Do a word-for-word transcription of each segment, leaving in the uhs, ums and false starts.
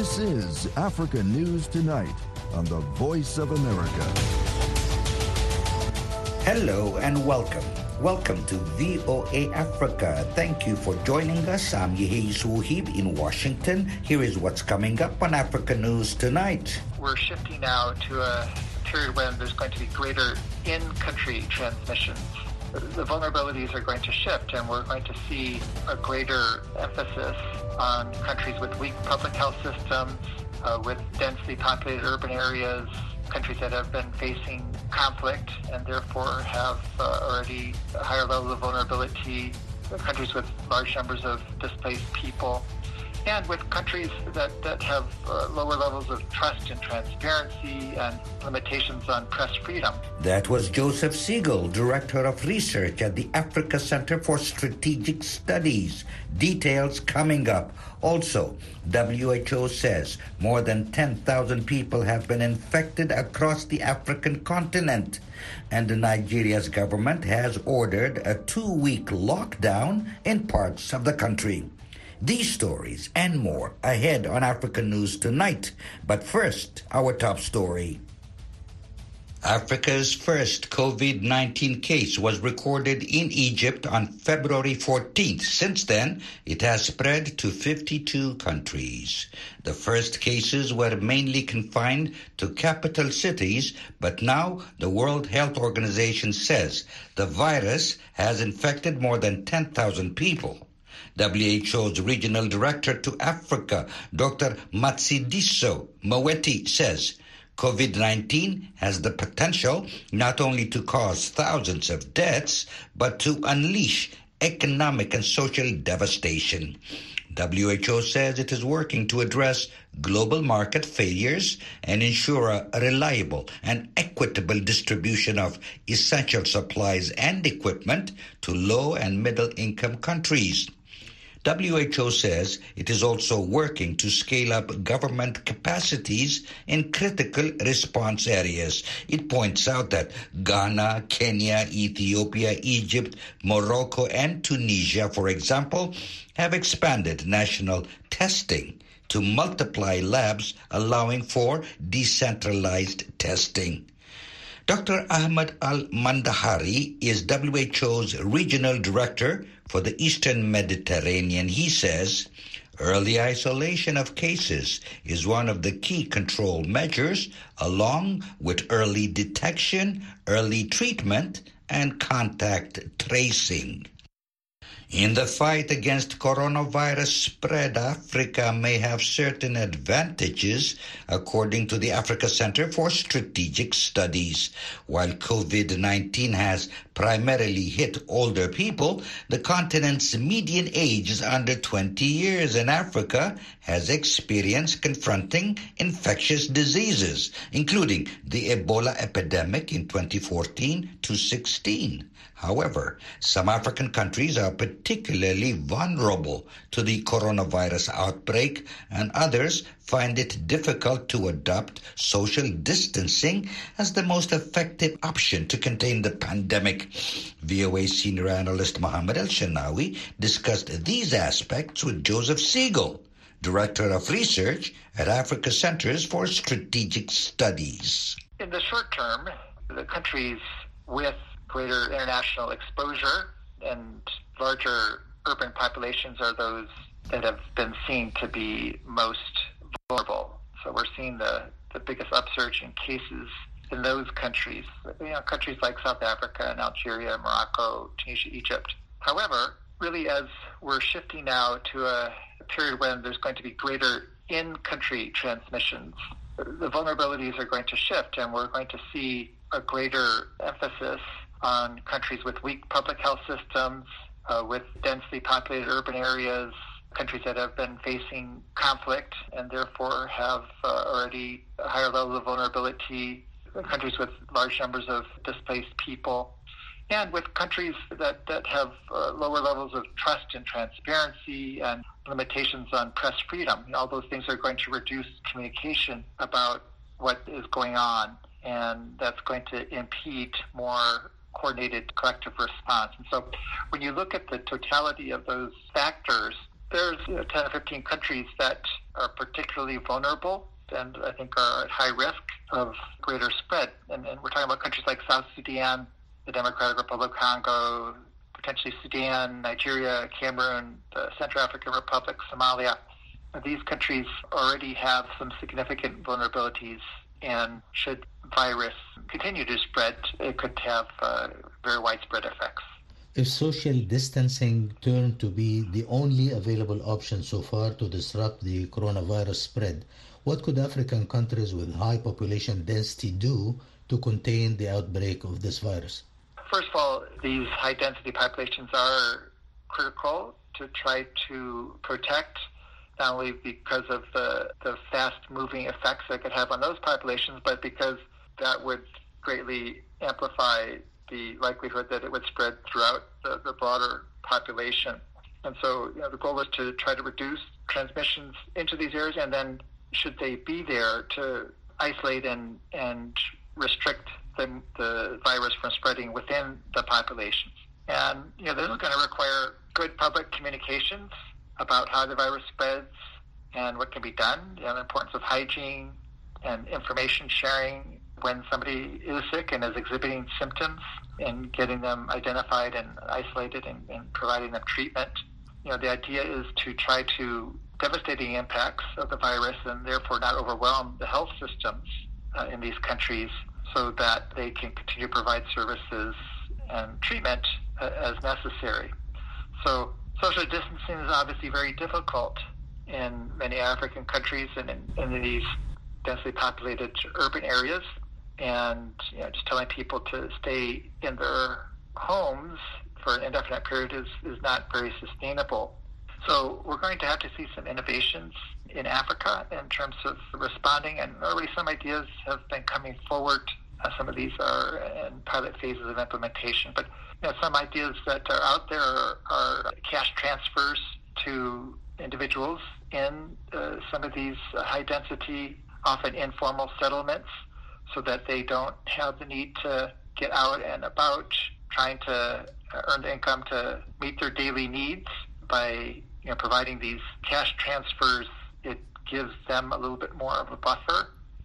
This is Africa News Tonight on the Voice of America. Hello and welcome. Welcome to V O A Africa. Thank you for joining us. I'm Yehei Suhib in Washington. Here is what's coming up on Africa News Tonight. We're shifting now to a period when there's going to be greater in-country transmissions. The vulnerabilities are going to shift, and we're going to see a greater emphasis on countries with weak public health systems, uh, with densely populated urban areas, countries that have been facing conflict and therefore have uh, already a higher level of vulnerability, countries with large numbers of displaced people, and with countries that, that have uh, lower levels of trust and transparency and limitations on press freedom. That was Joseph Siegel, Director of Research at the Africa Center for Strategic Studies. Details coming up. Also, W H O says more than ten thousand people have been infected across the African continent. And Nigeria's government has ordered a two-week lockdown in parts of the country. These stories and more ahead on Africa News Tonight. But first, our top story. Africa's first COVID nineteen case was recorded in Egypt on February fourteenth. Since then, it has spread to fifty-two countries. The first cases were mainly confined to capital cities, but now the World Health Organization says the virus has infected more than ten thousand people. W H O's Regional Director to Africa, Doctor Matshidiso Moeti, says COVID nineteen has the potential not only to cause thousands of deaths, but to unleash economic and social devastation. W H O says it is working to address global market failures and ensure a reliable and equitable distribution of essential supplies and equipment to low and middle-income countries. W H O says it is also working to scale up government capacities in critical response areas. It points out that Ghana, Kenya, Ethiopia, Egypt, Morocco, and Tunisia, for example, have expanded national testing to multiply labs, allowing for decentralized testing. Doctor Ahmad Al-Mandahari is W H O's Regional Director for the Eastern Mediterranean. He says early isolation of cases is one of the key control measures, along with early detection, early treatment, and contact tracing. In the fight against coronavirus spread, Africa may have certain advantages, according to the Africa Center for Strategic Studies. While COVID nineteen has primarily hit older people, the continent's median age is under twenty years, and Africa has experience confronting infectious diseases, including the Ebola epidemic in twenty fourteen to sixteen. However, some African countries are particularly vulnerable to the coronavirus outbreak, and others find it difficult to adopt social distancing as the most effective option to contain the pandemic. V O A senior analyst Mohammed El-Shanawi discussed these aspects with Joseph Siegel, Director of Research at Africa Centers for Strategic Studies. In the short term, the countries with greater international exposure and larger urban populations are those that have been seen to be most vulnerable. So we're seeing the, the biggest upsurge in cases in those countries, you know, countries like South Africa and Algeria, Morocco, Tunisia, Egypt. However, really as we're shifting now to a, a period when there's going to be greater in-country transmissions, the vulnerabilities are going to shift, and we're going to see a greater emphasis on countries with weak public health systems, uh, with densely populated urban areas, countries that have been facing conflict and therefore have uh, already a higher level of vulnerability, countries with large numbers of displaced people, and with countries that, that have uh, lower levels of trust and transparency and limitations on press freedom. You know, all those things are going to reduce communication about what is going on, and that's going to impede more coordinated collective response. And so when you look at the totality of those factors, There's you know, ten or fifteen countries that are particularly vulnerable and I think are at high risk of greater spread. And, and we're talking about countries like South Sudan, the Democratic Republic of Congo, potentially Sudan, Nigeria, Cameroon, the Central African Republic, Somalia. These countries already have some significant vulnerabilities, and should virus continue to spread, it could have uh, very widespread effects. If social distancing turned to be the only available option so far to disrupt the coronavirus spread, what could African countries with high population density do to contain the outbreak of this virus? First of all, these high-density populations are critical to try to protect, not only because of the, the fast-moving effects that could have on those populations, but because that would greatly amplify the likelihood that it would spread throughout the, the broader population. And so you know, the goal is to try to reduce transmissions into these areas, and then should they be there, to isolate and, and restrict the, the virus from spreading within the populations. And you know, this is going to require good public communications about how the virus spreads and what can be done, you know, the importance of hygiene and information sharing when somebody is sick and is exhibiting symptoms, and getting them identified and isolated and, and providing them treatment. You know, the idea is to try to devastating impacts of the virus and therefore not overwhelm the health systems uh, in these countries, so that they can continue to provide services and treatment uh, as necessary. So social distancing is obviously very difficult in many African countries and in, in these densely populated urban areas. And you know, just telling people to stay in their homes for an indefinite period is, is not very sustainable. So we're going to have to see some innovations in Africa in terms of responding, and already some ideas have been coming forward. Uh, some of these are in pilot phases of implementation, but you know, some ideas that are out there are, are cash transfers to individuals in uh, some of these uh, high-density, often informal settlements, so that they don't have the need to get out and about trying to earn the income to meet their daily needs. By you know, providing these cash transfers, it gives them a little bit more of a buffer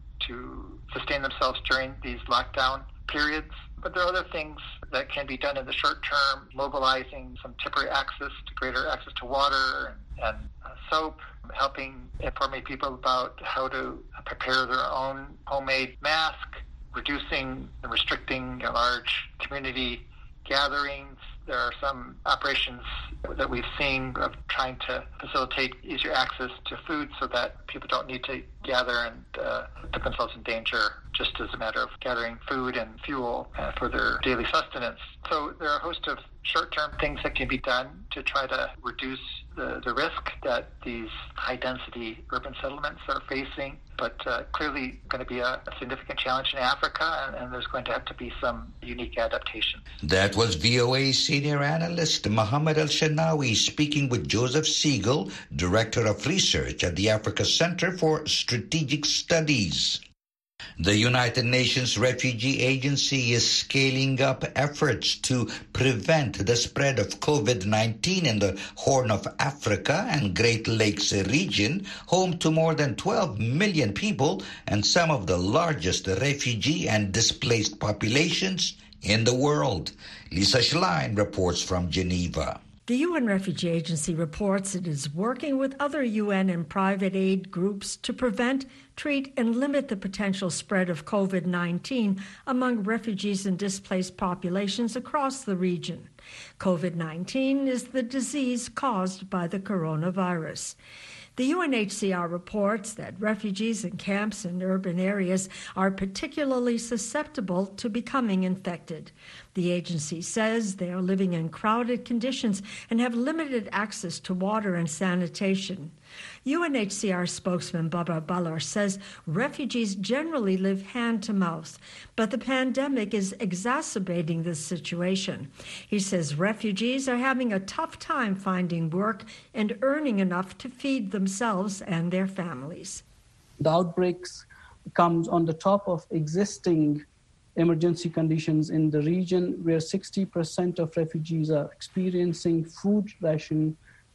to sustain themselves during these lockdown periods. But there are other things that can be done in the short term, mobilizing some temporary access to greater access to water and, and uh, soap, helping informing people about how to prepare their own homemade mask, reducing and restricting you know, large community gatherings. There are some operations that we've seen of trying to facilitate easier access to food so that people don't need to gather and uh, put themselves in danger just as a matter of gathering food and fuel uh, for their daily sustenance. So there are a host of short-term things that can be done to try to reduce the, the risk that these high-density urban settlements are facing, but uh, clearly going to be a, a significant challenge in Africa, and, and there's going to have to be some unique adaptation. That was V O A senior analyst Mohammed Al-Shanawi speaking with Joseph Siegel, Director of Research at the Africa Center for Strategic Studies. The United Nations Refugee Agency is scaling up efforts to prevent the spread of COVID nineteen in the Horn of Africa and Great Lakes region, home to more than twelve million people and some of the largest refugee and displaced populations in the world. Lisa Schlein reports from Geneva. The U N Refugee Agency reports it is working with other U N and private aid groups to prevent, treat, and limit the potential spread of COVID nineteen among refugees and displaced populations across the region. COVID nineteen is the disease caused by the coronavirus. The U N H C R reports that refugees in camps in urban areas are particularly susceptible to becoming infected. The agency says they are living in crowded conditions and have limited access to water and sanitation. U N H C R spokesman Barbara Ballard says refugees generally live hand to mouth, but the pandemic is exacerbating this situation. He says refugees are having a tough time finding work and earning enough to feed themselves and their families. The outbreaks comes on the top of existing emergency conditions in the region, where sixty percent of refugees are experiencing food ration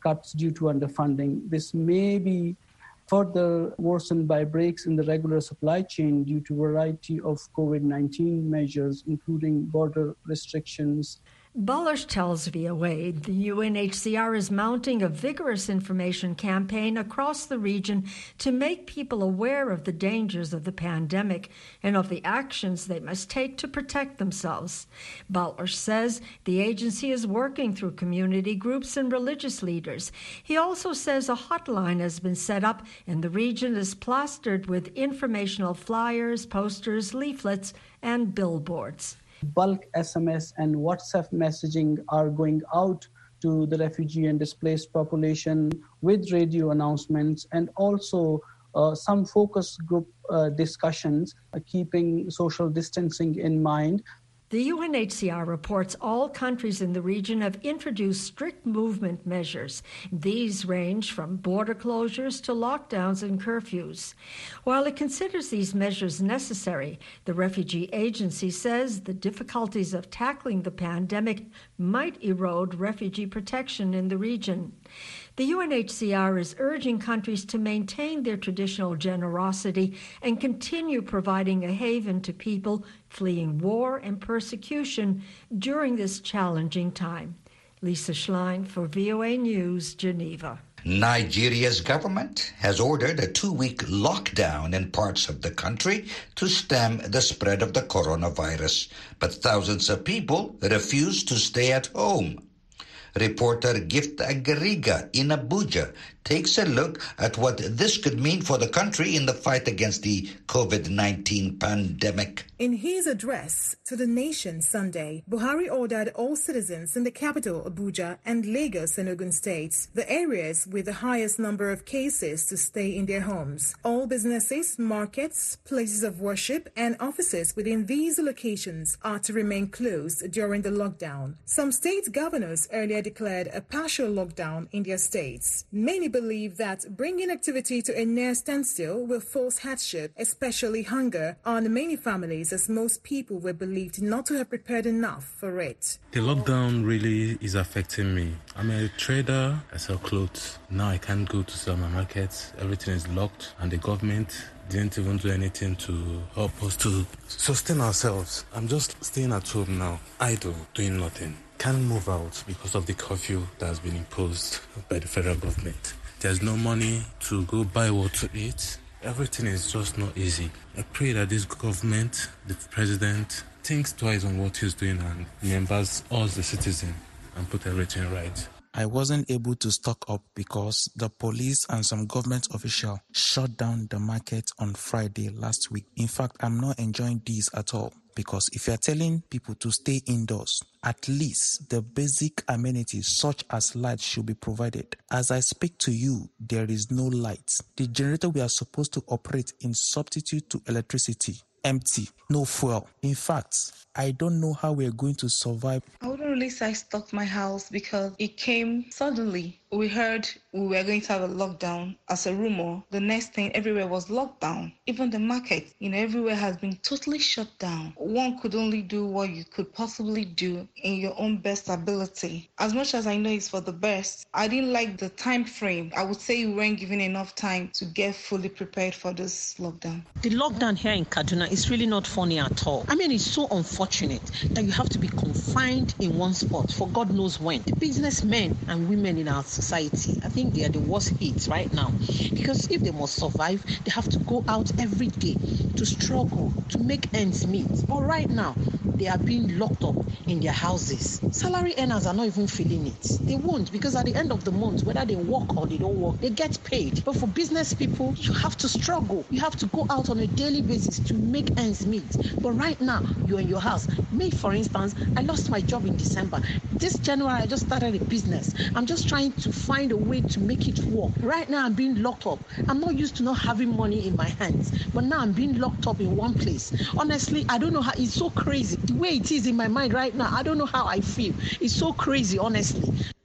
cuts due to underfunding. This may be further worsened by breaks in the regular supply chain due to a variety of COVID nineteen measures, including border restrictions. Balazs tells V O A the U N H C R is mounting a vigorous information campaign across the region to make people aware of the dangers of the pandemic and of the actions they must take to protect themselves. Balazs says the agency is working through community groups and religious leaders. He also says a hotline has been set up and the region is plastered with informational flyers, posters, leaflets, and billboards. Bulk S M S and WhatsApp messaging are going out to the refugee and displaced population with radio announcements and also uh, some focus group uh, discussions, uh, keeping social distancing in mind. The U N H C R reports all countries in the region have introduced strict movement measures. These range from border closures to lockdowns and curfews. While it considers these measures necessary, the refugee agency says the difficulties of tackling the pandemic might erode refugee protection in the region. The U N H C R is urging countries to maintain their traditional generosity and continue providing a haven to people fleeing war and persecution during this challenging time. Lisa Schlein for V O A News, Geneva. Nigeria's government has ordered a two-week lockdown in parts of the country to stem the spread of the coronavirus, but thousands of people refuse to stay at home. Reporter Gift Agariga in Abuja takes a look at what this could mean for the country in the fight against the COVID nineteen pandemic. In his address to the nation Sunday, Buhari ordered all citizens in the capital, Abuja, and Lagos and Ogun states, the areas with the highest number of cases, to stay in their homes. All businesses, markets, places of worship, and offices within these locations are to remain closed during the lockdown. Some state governors earlier declared a partial lockdown in their states. Many believe that bringing activity to a near standstill will force hardship, especially hunger, on many families, as most people were believed not to have prepared enough for it. The lockdown really is affecting me. I'm a trader, I sell clothes. Now I can't go to sell my markets. Everything is locked, and the government didn't even do anything to help us to sustain ourselves. I'm just staying at home now, idle, doing nothing. Can't move out because of the curfew that has been imposed by the federal government. There's no money to go buy what to eat. Everything is just not easy. I pray that this government, the president, thinks twice on what he's doing and remembers us, the citizen, and put everything right. I wasn't able to stock up because the police and some government officials shut down the market on Friday last week. In fact, I'm not enjoying this at all. Because if you're telling people to stay indoors, at least the basic amenities such as light should be provided. As I speak to you, there is no light. The generator we are supposed to operate in substitute to electricity, empty, no fuel. In fact, I don't know how we're going to survive. I wouldn't really say I stocked my house because it came suddenly. We heard we were going to have a lockdown as a rumor. The next thing, everywhere was locked down. Even the market, you know, everywhere has been totally shut down. One could only do what you could possibly do in your own best ability. As much as I know it's for the best, I didn't like the time frame. I would say we weren't given enough time to get fully prepared for this lockdown. The lockdown here in Kaduna is really not funny at all. I mean, it's so unfortunate that you have to be confined in one spot for God knows when. The businessmen and women in our society, I think they are the worst hit right now, because if they must survive, they have to go out every day to struggle to make ends meet. But right now, they are being locked up in their houses. Salary earners are not even feeling it. They won't, because at the end of the month, whether they work or they don't work, they get paid. But for business people, you have to struggle. You have to go out on a daily basis to make ends meet. But right now, you're in your house. Me, for instance, I lost my job in December. This January, I just started a business. I'm just trying to find a way to make it work. Right now, I'm being locked up. I'm not used to not having money in my hands, but now I'm being locked up in one place. Honestly, I don't know how. It's so crazy. The way it is in my mind right now, I don't know how I feel. It's so crazy, honestly.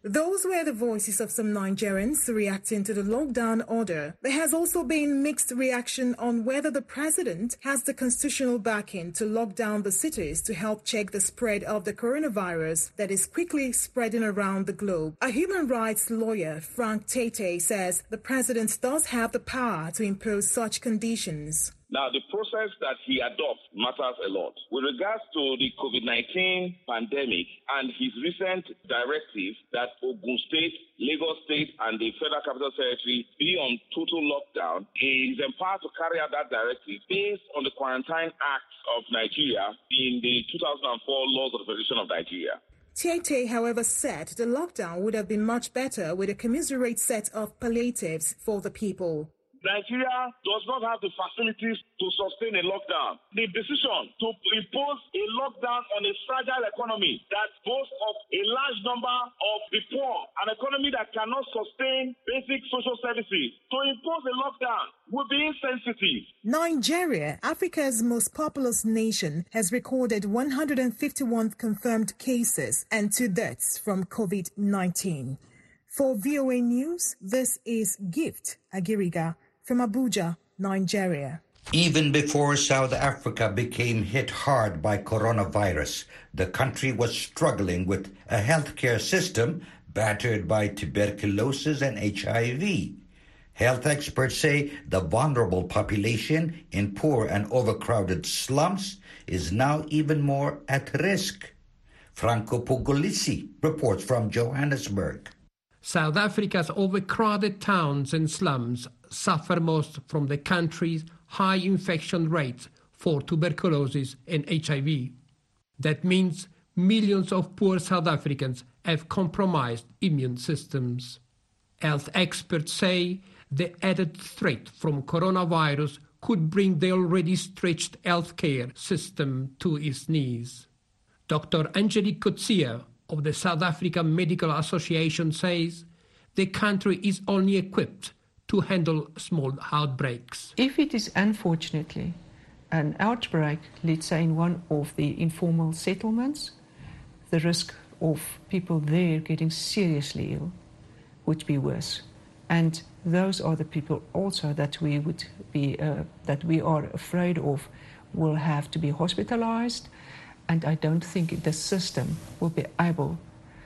Those were the voices of some Nigerians reacting to the lockdown order. There has also been mixed reaction on whether the president has the constitutional backing to lock down the cities to help check the spread of the coronavirus that is quickly spreading around the globe. A human rights lawyer, Frank Tate, says the president does have the power to impose such conditions. Now, the process that he adopts matters a lot. With regards to the COVID nineteen pandemic and his recent directive that Ogun State, Lagos State, and the Federal Capital Territory be on total lockdown, he is empowered to carry out that directive based on the Quarantine Act of Nigeria in the two thousand four laws of the Federation of Nigeria. Tate, however, said the lockdown would have been much better with a commensurate set of palliatives for the people. Nigeria does not have the facilities to sustain a lockdown. The decision to impose a lockdown on a fragile economy that boasts of a large number of the poor, an economy that cannot sustain basic social services, to impose a lockdown would be insensitive. Nigeria, Africa's most populous nation, has recorded one hundred fifty-one confirmed cases and two deaths from COVID nineteen. For V O A News, this is Gift Agiriga from Abuja, Nigeria. Even before South Africa became hit hard by coronavirus, the country was struggling with a healthcare system battered by tuberculosis and H I V. Health experts say the vulnerable population in poor and overcrowded slums is now even more at risk. Franco Pugolisi reports from Johannesburg. South Africa's overcrowded towns and slums suffer most from the country's high infection rates for tuberculosis and H I V. That means millions of poor South Africans have compromised immune systems. Health experts say the added threat from coronavirus could bring the already stretched healthcare system to its knees. Doctor Angelique Coetzee of the South African Medical Association says the country is only equipped to handle small outbreaks. If it is unfortunately an outbreak, let's say in one of the informal settlements, the risk of people there getting seriously ill would be worse. And those are the people also that we would be uh, that we are afraid of will have to be hospitalized. And I don't think the system will be able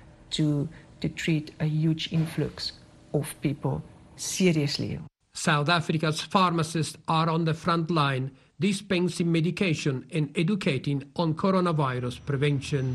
to, to treat a huge influx of people seriously ill. South Africa's pharmacists are on the front line, dispensing medication and educating on coronavirus prevention.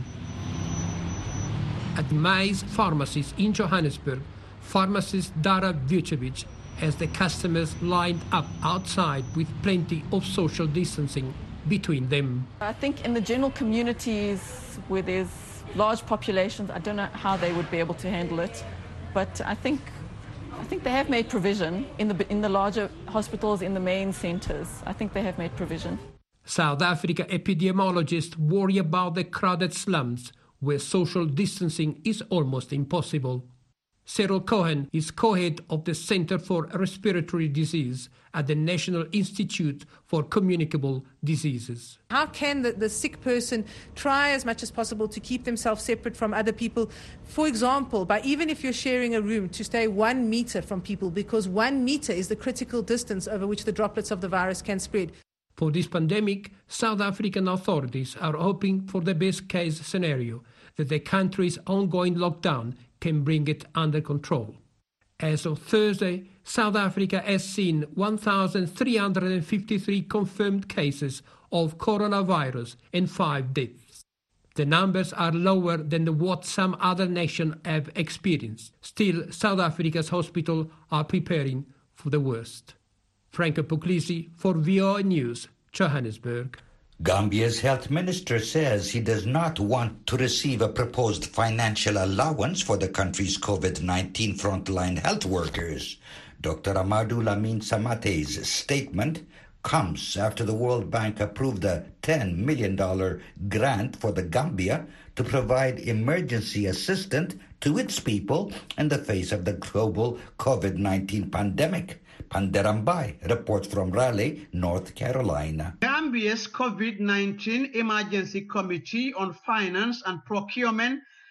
At Mays Pharmacies in Johannesburg, pharmacist Dara Vucevic has the customers lined up outside with plenty of social distancing between them. I think in the general communities where there's large populations, I don't know how they would be able to handle it, but I think I think they have made provision in the in the larger hospitals, in the main centres. I think they have made provision. South Africa epidemiologists worry about the crowded slums where social distancing is almost impossible. Cyril Cohen is co-head of the Center for Respiratory Disease at the National Institute for Communicable Diseases. How can the, the sick person try as much as possible to keep themselves separate from other people? For example, by even if you're sharing a room, to stay one meter from people, because one meter is the critical distance over which the droplets of the virus can spread. For this pandemic, South African authorities are hoping for the best-case scenario, that the country's ongoing lockdown can bring it under control. As of Thursday, South Africa has seen one thousand three hundred fifty-three confirmed cases of coronavirus and five deaths. The numbers are lower than what some other nations have experienced. Still, South Africa's hospitals are preparing for the worst. Franco Puglisi for V O A News, Johannesburg. Gambia's health minister says he does not want to receive a proposed financial allowance for the country's COVID nineteen frontline health workers. Doctor Amadou Lamine Samate's statement comes after the World Bank approved a ten million dollars grant for the Gambia to provide emergency assistance to its people in the face of the global COVID nineteen pandemic. Panderambai reports from Raleigh, North Carolina. Gambia's COVID nineteen Emergency Committee on Finance and Procurement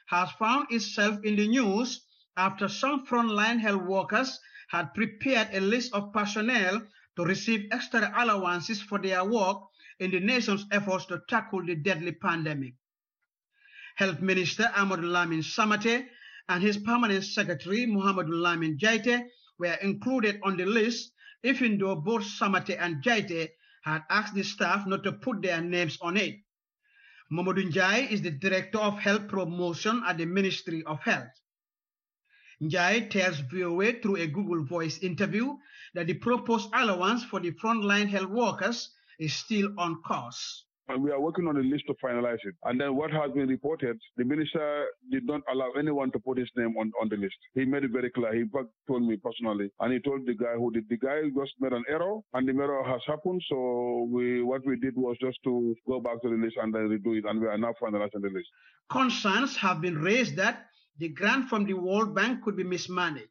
has found itself in the news after some frontline health workers had prepared a list of personnel to receive extra allowances for their work in the nation's efforts to tackle the deadly pandemic. Health Minister Amadou Lamine Samate and his permanent secretary Mohamedou Lamine Jaite were included on the list, even though both Samate and Jaite had asked the staff not to put their names on it. Mamadou Njai is the Director of Health Promotion at the Ministry of Health. Njai tells V O A through a Google Voice interview that the proposed allowance for the frontline health workers is still on course. And we are working on a list to finalize it. And then what has been reported, the minister did not allow anyone to put his name on, on the list. He made it very clear. He told me personally. And he told the guy who did. The guy just made an error, and the error has happened. So we, what we did was just to go back to the list and then redo it. And we are now finalizing the list. Concerns have been raised that the grant from the World Bank could be mismanaged.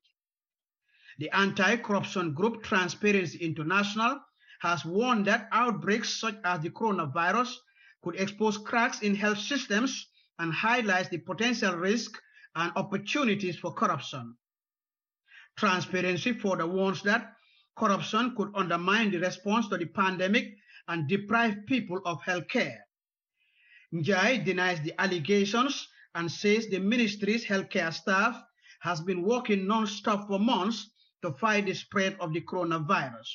The anti-corruption group Transparency International has warned that outbreaks such as the coronavirus could expose cracks in health systems and highlight the potential risk and opportunities for corruption. Transparency further warns that corruption could undermine the response to the pandemic and deprive people of health care. Njai denies the allegations and says the ministry's healthcare staff has been working non-stop for months to fight the spread of the coronavirus.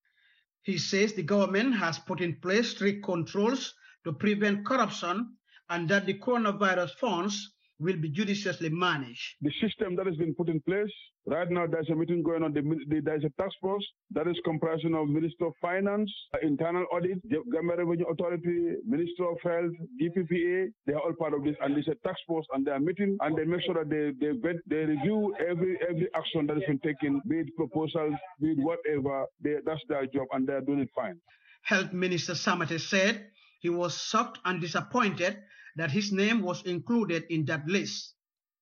He says the government has put in place strict controls to prevent corruption and that the coronavirus funds will be judiciously managed. The system that has been put in place, right now there's a meeting going on, there's a task force that is comprising of Minister of Finance, Internal Audit, Gambia Revenue Authority, Minister of Health, D P P A, they are all part of this, and there's a task force and they are meeting and they make sure that they they, they review every every action that has been taken, be it proposals, be it whatever, they, that's their job and they are doing it fine. Health Minister Samate said he was shocked and disappointed that his name was included in that list.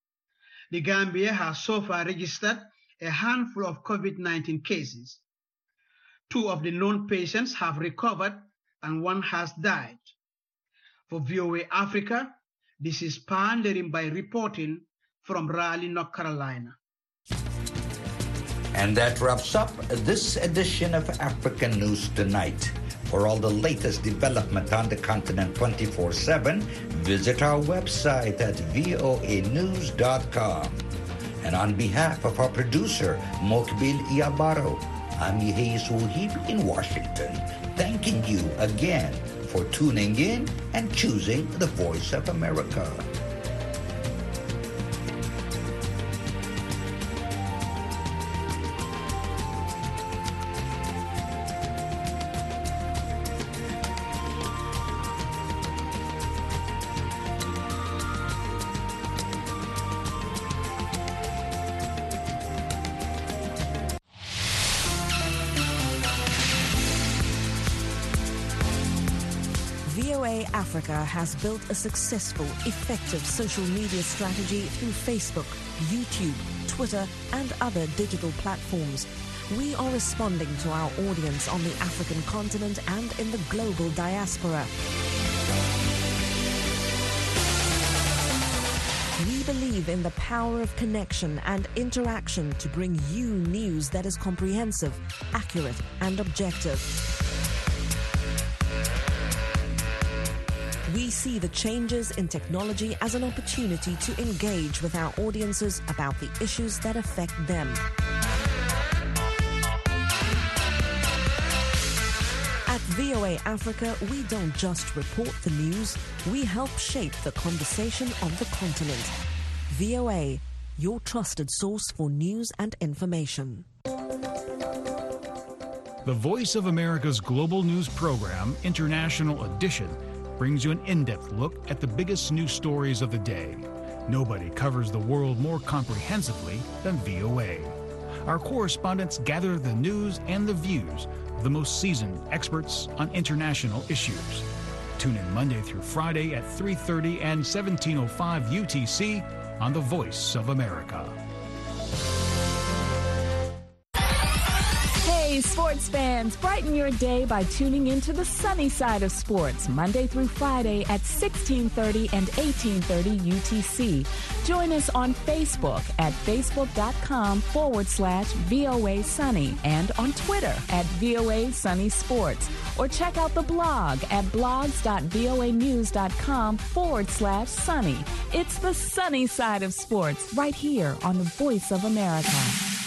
The Gambia has so far registered a handful of COVID nineteen cases. Two of the known patients have recovered and one has died. For V O A Africa, this is Pandering by reporting from Raleigh, North Carolina. And that wraps up this edition of African News Tonight. For all the latest development on the continent twenty-four seven, visit our website at voa news dot com. And on behalf of our producer, Mokbil Iabaro, I'm Yehei Suhib in Washington, thanking you again for tuning in and choosing the Voice of America. V O A Africa has built a successful, effective social media strategy through Facebook, YouTube, Twitter, and other digital platforms. We are responding to our audience on the African continent and in the global diaspora. We believe in the power of connection and interaction to bring you news that is comprehensive, accurate, and objective. We see the changes in technology as an opportunity to engage with our audiences about the issues that affect them. At V O A Africa, we don't just report the news, we help shape the conversation of the continent. V O A, your trusted source for news and information. The Voice of America's global news program, International Edition, brings you an in-depth look at the biggest news stories of the day. Nobody covers the world more comprehensively than V O A. Our correspondents gather the news and the views of the most seasoned experts on international issues. Tune in Monday through Friday at three thirty and seventeen oh five U T C on The Voice of America. Hey, Hey, sports fans, brighten your day by tuning into the sunny side of sports, Monday through Friday at sixteen thirty and eighteen thirty U T C. Join us on Facebook at facebook.com forward slash VOA Sunny and on Twitter at VOA Sunny Sports. Or check out the blog at blogs.voanews.com forward slash sunny. It's the sunny side of sports right here on the Voice of America.